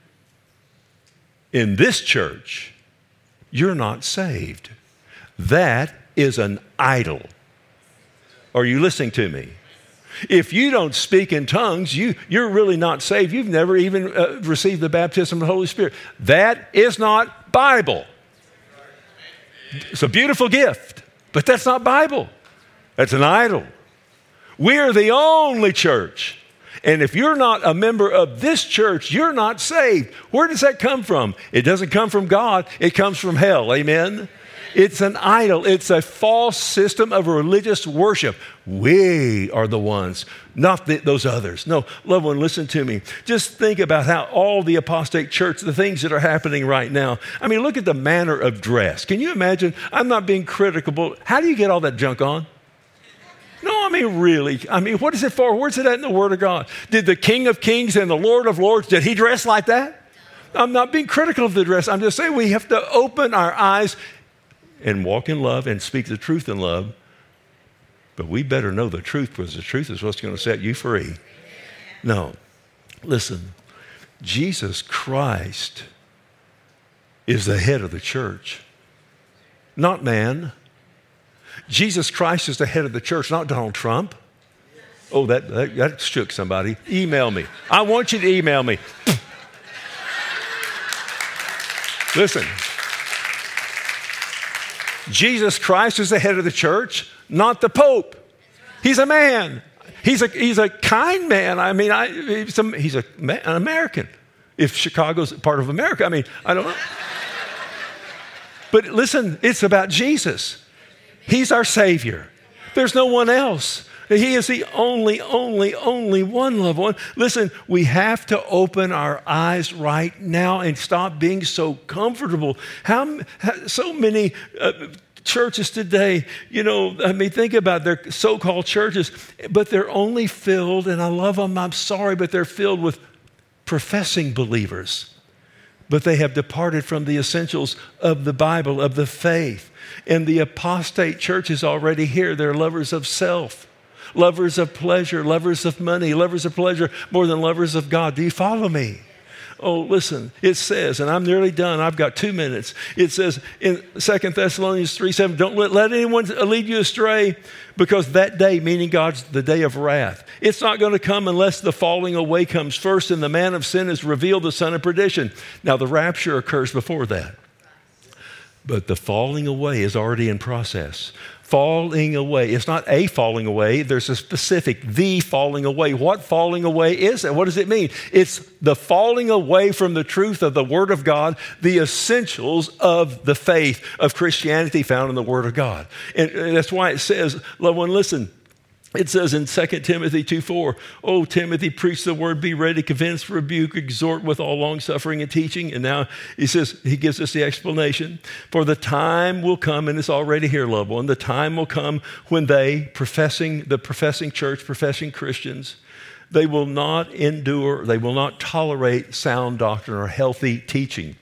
in this church, you're not saved. That is an idol. Are you listening to me? If you don't speak in tongues, you, you're really not saved. You've never even uh, received the baptism of the Holy Spirit. That is not Bible. It's a beautiful gift, but that's not Bible. That's an idol. We are the only church. And if you're not a member of this church, you're not saved. Where does that come from? It doesn't come from God. It comes from hell. Amen? It's an idol. It's a false system of religious worship. We are the ones, not the, those others. No, loved one, listen to me. Just think about how all the apostate church, the things that are happening right now. I mean, look at the manner of dress. Can you imagine? I'm not being critical. How do you get all that junk on? No, I mean, really. I mean, what is it for? Where's it at in the Word of God? Did the King of Kings and the Lord of Lords, did he dress like that? I'm not being critical of the dress. I'm just saying we have to open our eyes and walk in love and speak the truth in love. But we better know the truth, because the truth is what's going to set you free. No. Listen, Jesus Christ is the head of the church, not man. Jesus Christ is the head of the church, not Donald Trump. Oh, that, that, that shook somebody. Email me. I want you to email me. Listen. Jesus Christ is the head of the church, not the Pope. He's a man. He's a, he's a kind man. I mean, I, he's, a, he's a, an American. If Chicago's part of America, I mean, I don't know. But listen, it's about Jesus. He's our Savior. There's no one else. He is the only, only, only one, loved one. Listen, we have to open our eyes right now and stop being so comfortable. How, how so many uh, Churches today, you know, I mean, think about their so-called churches, but they're only filled, and I love them, I'm sorry, but they're filled with professing believers. But they have departed from the essentials of the Bible, of the faith. And the apostate church is already here. They're lovers of self, lovers of pleasure, lovers of money, lovers of pleasure more than lovers of God. Do you follow me? Oh, listen, it says, and I'm nearly done. I've got two minutes. It says in Second Thessalonians three seven, don't let, let anyone lead you astray, because that day, meaning God's the day of wrath, it's not going to come unless the falling away comes first and the man of sin is revealed, the son of perdition. Now, the rapture occurs before that. But the falling away is already in process. Falling away. It's not a falling away. There's a specific, the falling away. What falling away is that? What does it mean? It's the falling away from the truth of the Word of God, the essentials of the faith of Christianity found in the Word of God. And, and that's why it says, loved one, listen, it says in Second Timothy two four, oh, Timothy, preach the word, be ready, convince, rebuke, exhort with all long-suffering and teaching. And now he says, he gives us the explanation. For the time will come, and it's already here, loved one, the time will come when they, professing, the professing church, professing Christians, they will not endure, they will not tolerate sound doctrine or healthy teaching,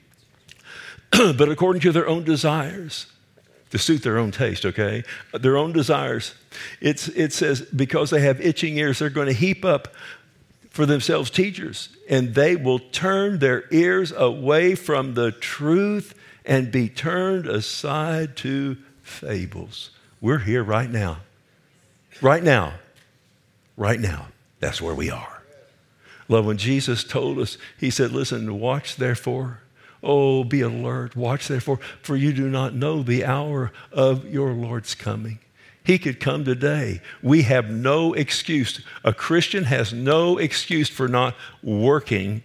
but according to their own desires, to suit their own taste, okay? Their own desires. It's, it says, because they have itching ears, they're going to heap up for themselves teachers, and they will turn their ears away from the truth and be turned aside to fables. We're here right now. Right now. Right now. That's where we are. Love, when Jesus told us, he said, listen, watch therefore. Oh, be alert, watch therefore, for you do not know the hour of your Lord's coming. He could come today. We have no excuse. A Christian has no excuse for not working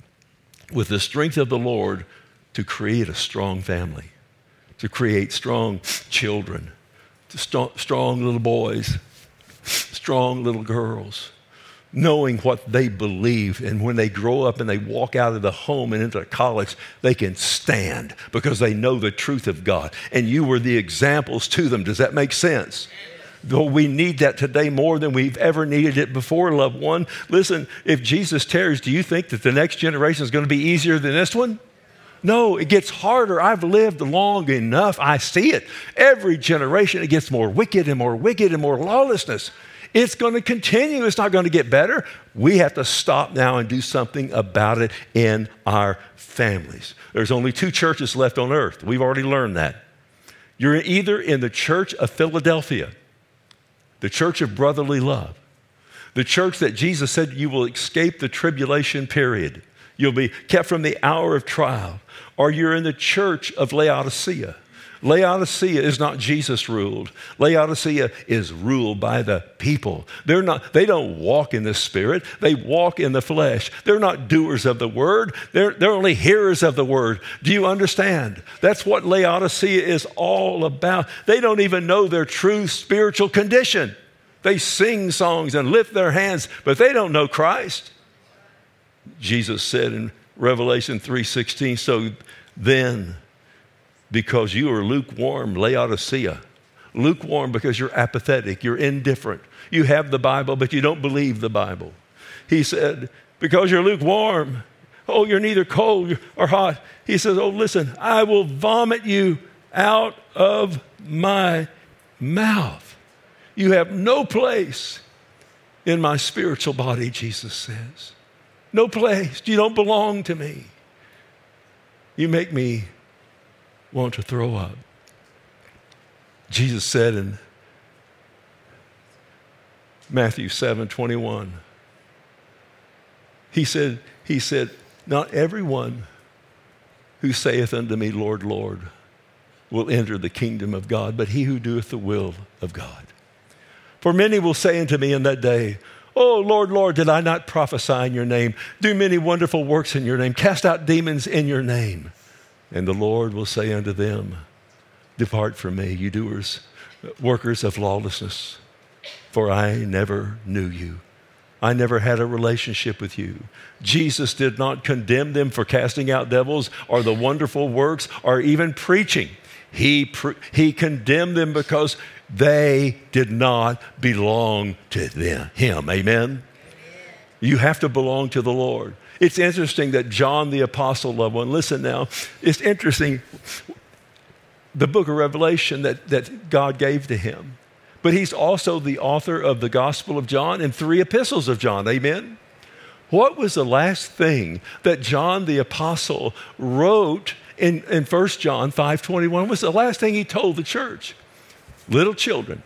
with the strength of the Lord to create a strong family, to create strong children, to st- strong little boys, strong little girls, knowing what they believe, and when they grow up and they walk out of the home and into college, they can stand because they know the truth of God. And you were the examples to them. Does that make sense? Though we need that today more than we've ever needed it before, loved one. Listen, if Jesus tarries, do you think that the next generation is going to be easier than this one? No, it gets harder. I've lived long enough. I see it. Every generation, it gets more wicked and more wicked and more lawlessness. It's going to continue. It's not going to get better. We have to stop now and do something about it in our families. There's only two churches left on earth. We've already learned that. You're either in the church of Philadelphia, the church of brotherly love, the church that Jesus said you will escape the tribulation period. You'll be kept from the hour of trial. Or you're in the church of Laodicea. Laodicea is not Jesus ruled. Laodicea is ruled by the people. They're not, they don't walk in the Spirit. They walk in the flesh. They're not doers of the word. They're, they're only hearers of the word. Do you understand? That's what Laodicea is all about. They don't even know their true spiritual condition. They sing songs and lift their hands, but they don't know Christ. Jesus said in Revelation three sixteen, so then, because you are lukewarm, Laodicea. Lukewarm because you're apathetic, you're indifferent. You have the Bible, but you don't believe the Bible. He said, because you're lukewarm, oh, you're neither cold or hot. He says, oh, listen, I will vomit you out of my mouth. You have no place in my spiritual body, Jesus says. No place. You don't belong to me. You make me want to throw up. Jesus said in Matthew seven twenty-one, he said, he said, not everyone who saith unto me, Lord, Lord, will enter the kingdom of God, but he who doeth the will of God. For many will say unto me in that day, oh, Lord, Lord, did I not prophesy in your name, do many wonderful works in your name, cast out demons in your name? And the Lord will say unto them, depart from me, you doers, workers of lawlessness, for I never knew you. I never had a relationship with you. Jesus did not condemn them for casting out devils or the wonderful works or even preaching. He, pre- he condemned them because they did not belong to them, him. Amen? You have to belong to the Lord. It's interesting that John the Apostle, loved one, listen now, it's interesting, the book of Revelation that, that God gave to him. But he's also the author of the Gospel of John and three epistles of John. Amen? What was the last thing that John the Apostle wrote in, in First John five twenty-one? What was the last thing he told the church? Little children,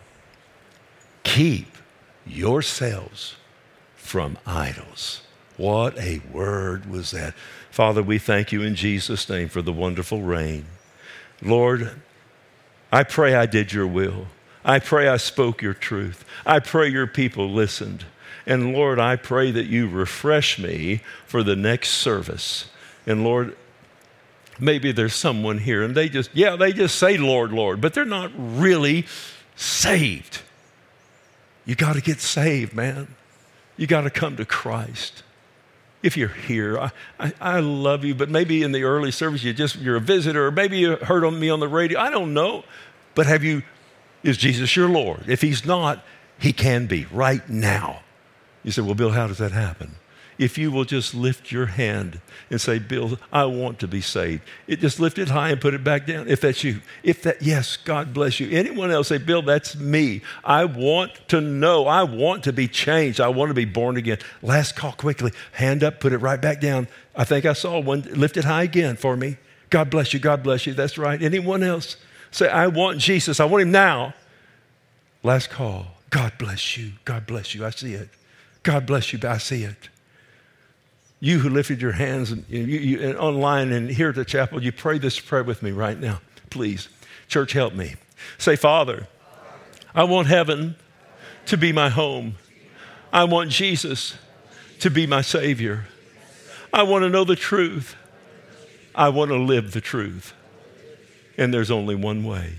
keep yourselves from idols. What a word was that. Father, we thank you in Jesus' name for the wonderful rain. Lord, I pray I did your will. I pray I spoke your truth. I pray your people listened. And Lord, I pray that you refresh me for the next service. And Lord, maybe there's someone here and they just, yeah, they just say, Lord, Lord, but they're not really saved. You got to get saved, man. You got to come to Christ. If you're here, I, I, I love you, but maybe in the early service you just, you're a visitor, or maybe you heard on me on the radio. I don't know. But have you, is Jesus your Lord? If he's not, he can be right now. You say, well, Bill, how does that happen? If you will just lift your hand and say, Bill, I want to be saved. It just lift it high and put it back down. If that's you, if that, yes, God bless you. Anyone else say, Bill, that's me. I want to know. I want to be changed. I want to be born again. Last call quickly. Hand up, put it right back down. I think I saw one. Lift it high again for me. God bless you. God bless you. That's right. Anyone else? Say, I want Jesus. I want him now. Last call. God bless you. God bless you. I see it. God bless you. I see it. You who lifted your hands and, you, you, and online and here at the chapel, you pray this prayer with me right now. Please. Church, help me. Say, Father, I want heaven to be my home. I want Jesus to be my Savior. I want to know the truth. I want to live the truth. And there's only one way.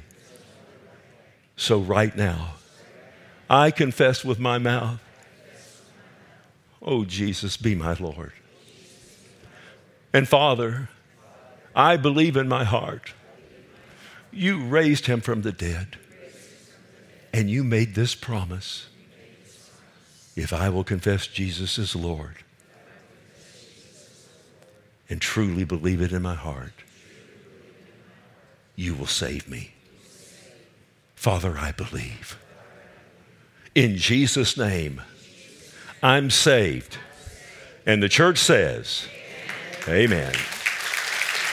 So right now, I confess with my mouth, oh, Jesus, be my Lord. And Father, I believe in my heart you raised him from the dead. And you made this promise. If I will confess Jesus as Lord and truly believe it in my heart, you will save me. Father, I believe. In Jesus' name, I'm saved. And the church says, amen.